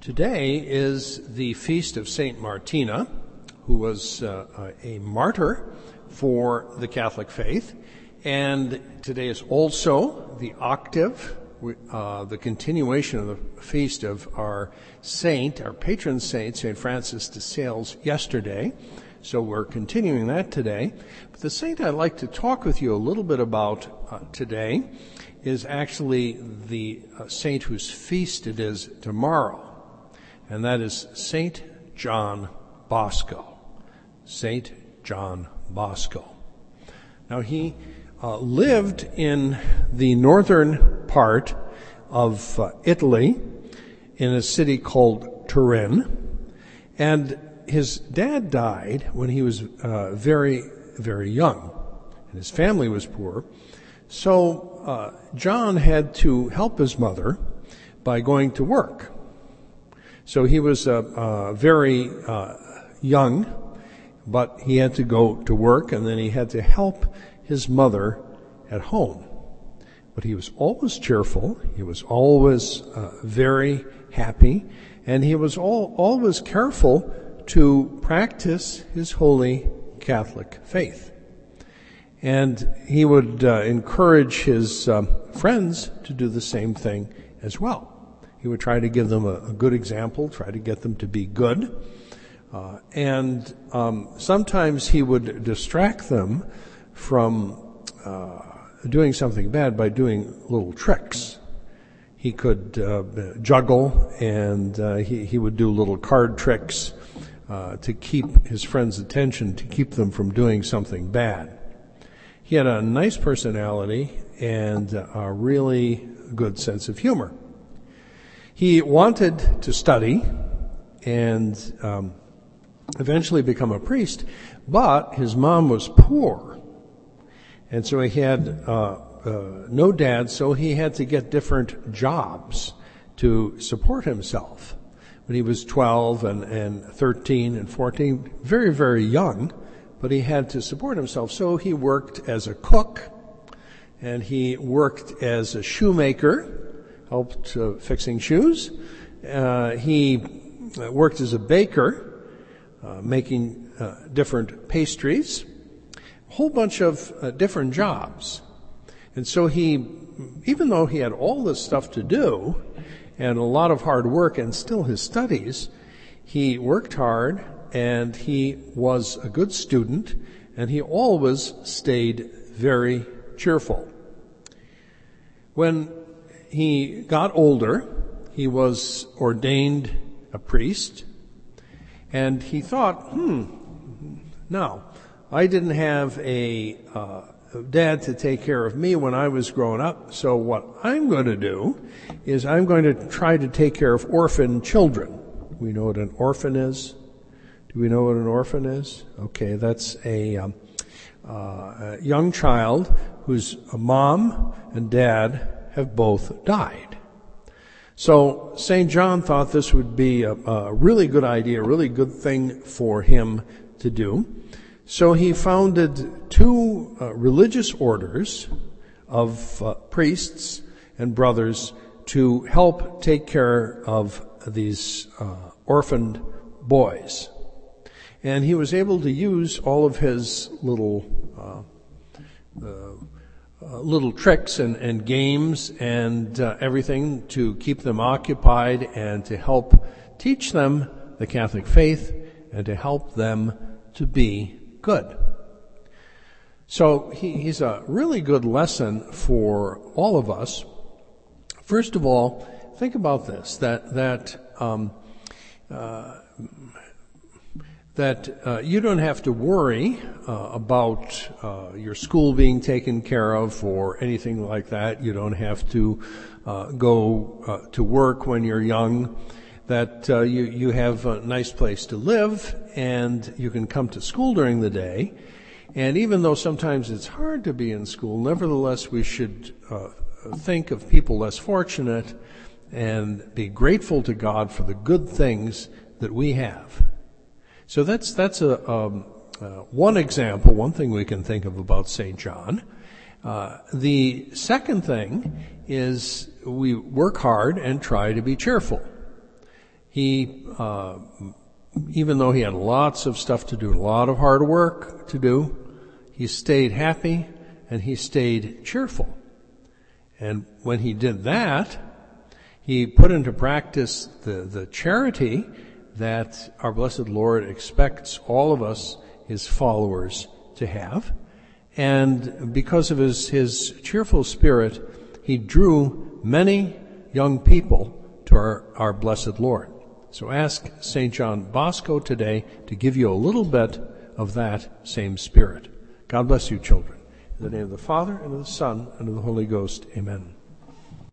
Today is the feast of Saint Martina, who was a martyr for the Catholic faith. And today is also the octave, the continuation of the feast of our saint, our patron saint, St. Francis de Sales, yesterday. So we're continuing that today. But the saint I'd like to talk with you a little bit about today is actually the saint whose feast it is tomorrow. And that is Saint John Bosco. Saint John Bosco. Now he lived in the northern part of Italy in a city called Turin. And his dad died when he was very, very young. And his family was poor. So John had to help his mother by going to work. So he was very young, but he had to go to work, and then he had to help his mother at home. But he was always cheerful. He was always very happy, and he was always careful to practice his holy Catholic faith. And he would encourage his friends to do the same thing as well. He would try to give them a good example, try to get them to be good. And sometimes he would distract them from doing something bad by doing little tricks. He could juggle, and he would do little card tricks to keep his friends' attention, to keep them from doing something bad. He had a nice personality and a really good sense of humor. He wanted to study and eventually become a priest, but his mom was poor. And so he had no dad, so he had to get different jobs to support himself. When he was 12 and 13 and 14, very, very young, but he had to support himself. So he worked as a cook, and he worked as a shoemaker, helped fixing shoes. He worked as a baker, making different pastries, a whole bunch of different jobs. And so he, even though he had all this stuff to do and a lot of hard work and still his studies, he worked hard and he was a good student, and he always stayed very cheerful. When he got older, he was ordained a priest, and he thought, now, I didn't have a dad to take care of me when I was growing up, so what I'm going to do is I'm going to try to take care of orphan children. We know what an orphan is? Do we know what an orphan is? Okay, that's a young child whose mom and dad have both died. So St. John thought this would be a really good idea, a really good thing for him to do. So he founded two religious orders of priests and brothers to help take care of these orphaned boys. And he was able to use all of his little tricks and games and everything to keep them occupied and to help teach them the Catholic faith and to help them to be good. So he's a really good lesson for all of us. First of all, think about this, that you don't have to worry about your school being taken care of or anything like that. You don't have to go to work when you're young. That you have a nice place to live, and you can come to school during the day. And even though sometimes it's hard to be in school, nevertheless we should think of people less fortunate and be grateful to God for the good things that we have. So that's one example, one thing we can think of about St. John. The second thing is we work hard and try to be cheerful. He, even though he had lots of stuff to do, a lot of hard work to do, he stayed happy and he stayed cheerful. And when he did that, he put into practice the charity that our blessed Lord expects all of us, his followers, to have. And because of his cheerful spirit, he drew many young people to our blessed Lord. So ask St. John Bosco today to give you a little bit of that same spirit. God bless you, children. In the name of the Father, and of the Son, and of the Holy Ghost, amen.